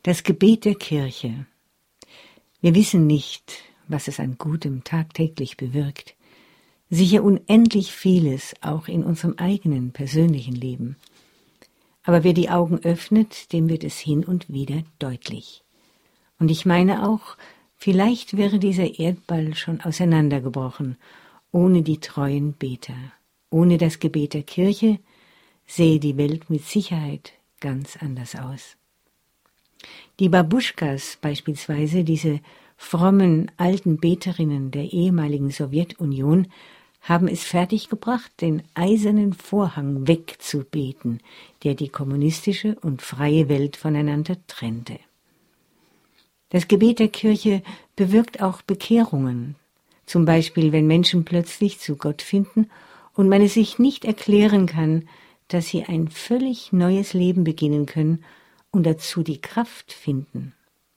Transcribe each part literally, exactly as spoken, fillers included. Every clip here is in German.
Das Gebet der Kirche. Wir wissen nicht, was es an Gutem tagtäglich bewirkt. Sicher unendlich vieles, auch in unserem eigenen persönlichen Leben. Aber wer die Augen öffnet, dem wird es hin und wieder deutlich. Und ich meine auch, vielleicht wäre dieser Erdball schon auseinandergebrochen, ohne die treuen Beter. Ohne das Gebet der Kirche sähe die Welt mit Sicherheit ganz anders aus. Die Babuschkas beispielsweise, diese frommen alten Beterinnen der ehemaligen Sowjetunion, haben es fertiggebracht, den eisernen Vorhang wegzubeten, der die kommunistische und freie Welt voneinander trennte. Das Gebet der Kirche bewirkt auch Bekehrungen, zum Beispiel wenn Menschen plötzlich zu Gott finden und man es sich nicht erklären kann, dass sie ein völlig neues Leben beginnen können und dazu die Kraft finden.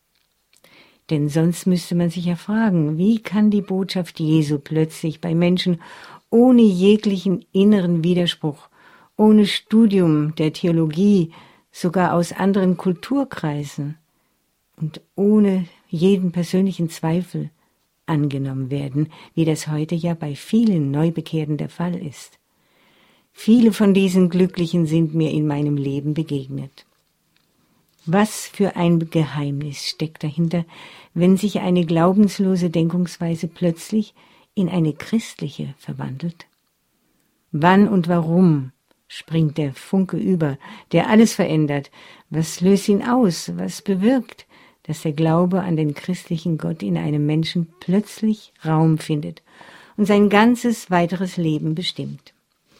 Denn sonst müsste man sich ja fragen, wie kann die Botschaft Jesu plötzlich bei Menschen ohne jeglichen inneren Widerspruch, ohne Studium der Theologie, sogar aus anderen Kulturkreisen und ohne jeden persönlichen Zweifel angenommen werden, wie das heute ja bei vielen Neubekehrten der Fall ist. Viele von diesen Glücklichen sind mir in meinem Leben begegnet. Was für ein Geheimnis steckt dahinter, wenn sich eine glaubenslose Denkungsweise plötzlich in eine christliche verwandelt? Wann und warum springt der Funke über, der alles verändert? Was löst ihn aus? Was bewirkt, dass der Glaube an den christlichen Gott in einem Menschen plötzlich Raum findet und sein ganzes weiteres Leben bestimmt?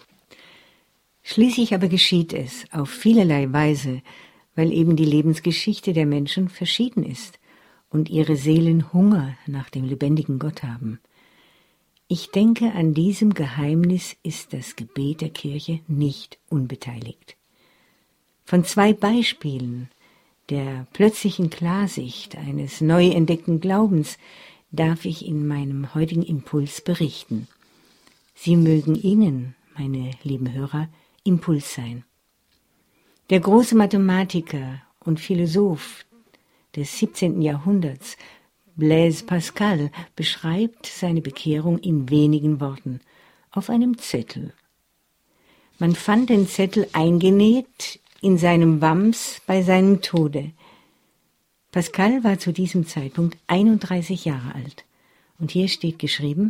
Schließlich aber geschieht es auf vielerlei Weise, weil eben die Lebensgeschichte der Menschen verschieden ist und ihre Seelen Hunger nach dem lebendigen Gott haben. Ich denke, an diesem Geheimnis ist das Gebet der Kirche nicht unbeteiligt. Von zwei Beispielen der plötzlichen Klarsicht eines neu entdeckten Glaubens darf ich in meinem heutigen Impuls berichten. Sie mögen Ihnen, meine lieben Hörer, Impuls sein. Der große Mathematiker und Philosoph des siebzehnten Jahrhunderts, Blaise Pascal, beschreibt seine Bekehrung in wenigen Worten auf einem Zettel. Man fand den Zettel eingenäht in seinem Wams bei seinem Tode. Pascal war zu diesem Zeitpunkt einunddreißig Jahre alt. Und hier steht geschrieben: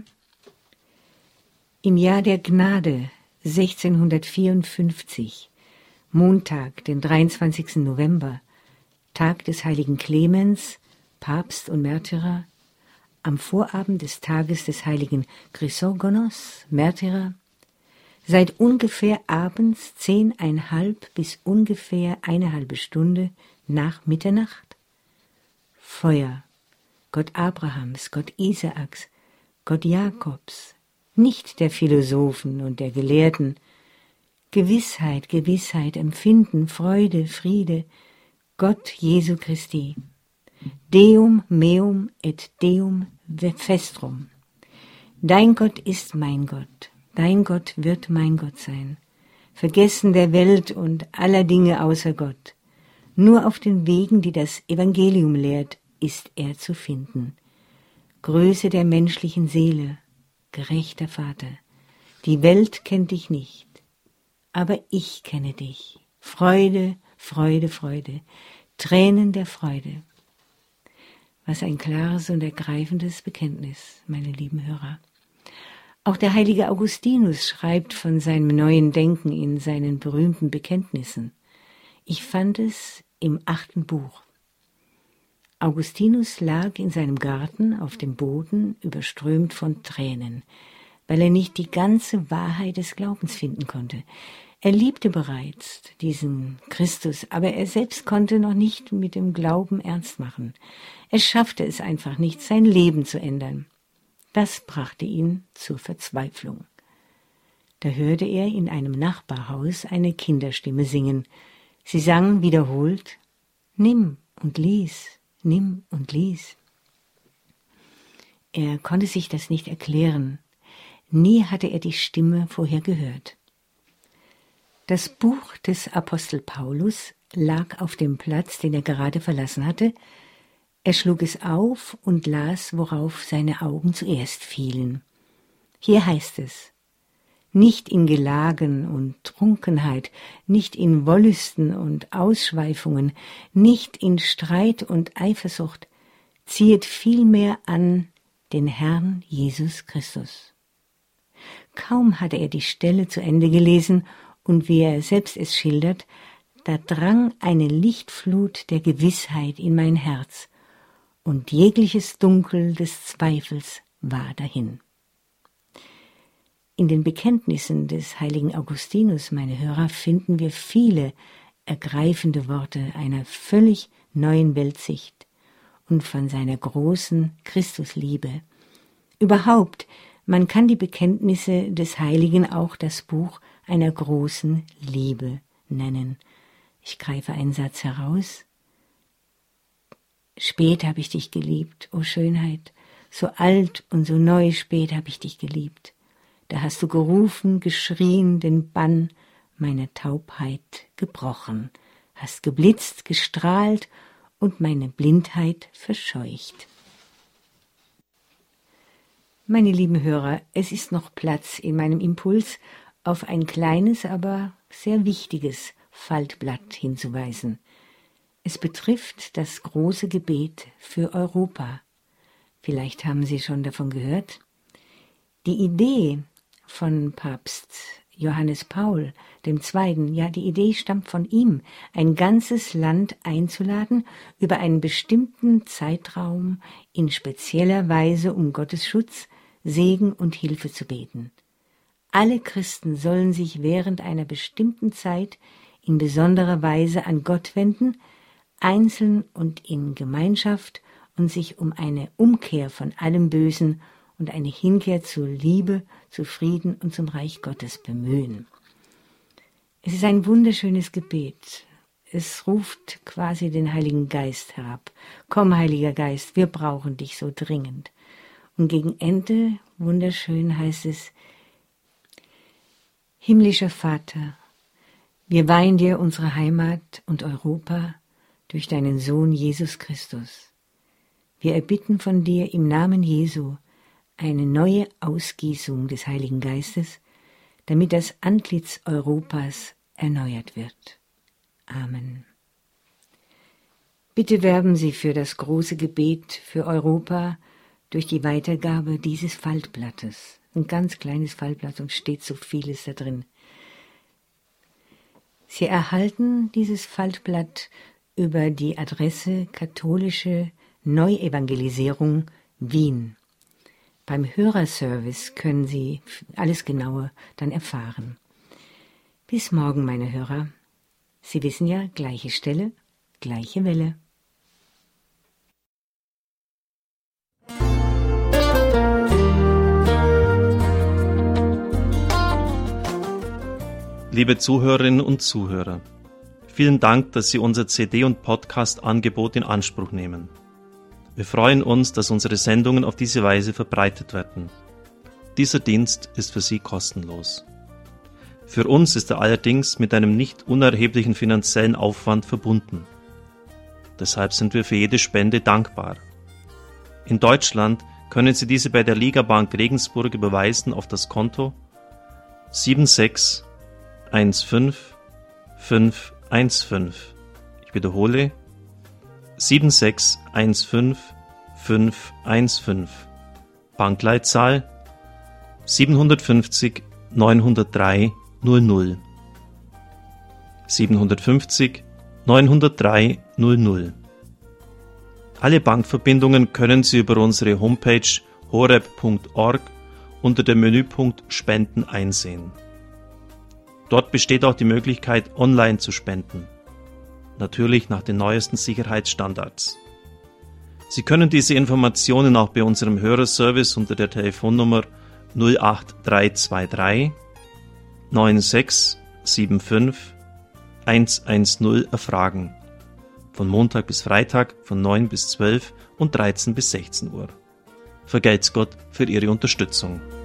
Im Jahr der Gnade sechzehnhundertvierundfünfzig, Montag, den dreiundzwanzigsten November, Tag des heiligen Clemens, Papst und Märtyrer, am Vorabend des Tages des heiligen Chrysogonos, Märtyrer, seit ungefähr abends zehneinhalb bis ungefähr eine halbe Stunde nach Mitternacht, Feuer, Gott Abrahams, Gott Isaaks, Gott Jakobs, nicht der Philosophen und der Gelehrten, Gewissheit, Gewissheit, Empfinden, Freude, Friede, Gott Jesu Christi. Deum meum et Deum vestrum. Dein Gott ist mein Gott, dein Gott wird mein Gott sein. Vergessen der Welt und aller Dinge außer Gott. Nur auf den Wegen, die das Evangelium lehrt, ist er zu finden. Größe der menschlichen Seele, gerechter Vater, die Welt kennt dich nicht, aber ich kenne dich. Freude, Freude, Freude, Tränen der Freude. Was ein klares und ergreifendes Bekenntnis, meine lieben Hörer. Auch der heilige Augustinus schreibt von seinem neuen Denken in seinen berühmten Bekenntnissen. Ich fand es im achten Buch. Augustinus lag in seinem Garten auf dem Boden, überströmt von Tränen, weil er nicht die ganze Wahrheit des Glaubens finden konnte. Er liebte bereits diesen Christus, aber er selbst konnte noch nicht mit dem Glauben ernst machen. Er schaffte es einfach nicht, sein Leben zu ändern. Das brachte ihn zur Verzweiflung. Da hörte er in einem Nachbarhaus eine Kinderstimme singen. Sie sang wiederholt: Nimm und lies, nimm und lies. Er konnte sich das nicht erklären. Nie hatte er die Stimme vorher gehört. Das Buch des Apostel Paulus lag auf dem Platz, den er gerade verlassen hatte. Er schlug es auf und las, worauf seine Augen zuerst fielen. Hier heißt es: Nicht in Gelagen und Trunkenheit, nicht in Wollüsten und Ausschweifungen, nicht in Streit und Eifersucht, ziehet vielmehr an den Herrn Jesus Christus. Kaum hatte er die Stelle zu Ende gelesen, und wie er selbst es schildert, da drang eine Lichtflut der Gewissheit in mein Herz, und jegliches Dunkel des Zweifels war dahin. In den Bekenntnissen des heiligen Augustinus, meine Hörer, finden wir viele ergreifende Worte einer völlig neuen Weltsicht und von seiner großen Christusliebe. Überhaupt, man kann die Bekenntnisse des Heiligen auch das Buch einer großen Liebe nennen. Ich greife einen Satz heraus. Spät habe ich dich geliebt, o Schönheit, so alt und so neu spät habe ich dich geliebt. Da hast du gerufen, geschrien, den Bann meiner Taubheit gebrochen, hast geblitzt, gestrahlt und meine Blindheit verscheucht. Meine lieben Hörer, es ist noch Platz in meinem Impuls, auf ein kleines, aber sehr wichtiges Faltblatt hinzuweisen. Es betrifft das große Gebet für Europa. Vielleicht haben Sie schon davon gehört. Die Idee von Papst Johannes Paul der Zweite., ja, die Idee stammt von ihm, ein ganzes Land einzuladen, über einen bestimmten Zeitraum in spezieller Weise um Gottes Schutz, Segen und Hilfe zu beten. Alle Christen sollen sich während einer bestimmten Zeit in besonderer Weise an Gott wenden, einzeln und in Gemeinschaft, und sich um eine Umkehr von allem Bösen und eine Hinkehr zur Liebe, zu Frieden und zum Reich Gottes bemühen. Es ist ein wunderschönes Gebet. Es ruft quasi den Heiligen Geist herab. Komm, Heiliger Geist, wir brauchen dich so dringend. Und gegen Ende, wunderschön, heißt es: Himmlischer Vater, wir weihen dir unsere Heimat und Europa durch deinen Sohn Jesus Christus. Wir erbitten von dir im Namen Jesu eine neue Ausgießung des Heiligen Geistes, damit das Antlitz Europas erneuert wird. Amen. Bitte werben Sie für das große Gebet für Europa durch die Weitergabe dieses Faltblattes. Ein ganz kleines Faltblatt und steht so vieles da drin. Sie erhalten dieses Faltblatt über die Adresse Katholische Neuevangelisierung Wien. Beim Hörerservice können Sie alles Genaue dann erfahren. Bis morgen, meine Hörer. Sie wissen ja, gleiche Stelle, gleiche Welle. Liebe Zuhörerinnen und Zuhörer, vielen Dank, dass Sie unser C D- und Podcast-Angebot in Anspruch nehmen. Wir freuen uns, dass unsere Sendungen auf diese Weise verbreitet werden. Dieser Dienst ist für Sie kostenlos. Für uns ist er allerdings mit einem nicht unerheblichen finanziellen Aufwand verbunden. Deshalb sind wir für jede Spende dankbar. In Deutschland können Sie diese bei der Ligabank Regensburg überweisen auf das Konto sieben sechs eins fünf fünf eins fünf. Ich wiederhole sieben sechs eins fünf fünf eins fünf. Bankleitzahl siebenhundertfünfzig neunhundertdrei null null. siebenhundertfünfzig neunhundertdrei null null. Alle Bankverbindungen können Sie über unsere Homepage horeb punkt org unter dem Menüpunkt Spenden einsehen. Dort besteht auch die Möglichkeit, online zu spenden. Natürlich nach den neuesten Sicherheitsstandards. Sie können diese Informationen auch bei unserem Hörerservice unter der Telefonnummer null acht drei zwei drei neun sechs sieben fünf eins eins null erfragen. Von Montag bis Freitag von neun bis zwölf und dreizehn bis sechzehn Uhr. Vergelt's Gott für Ihre Unterstützung.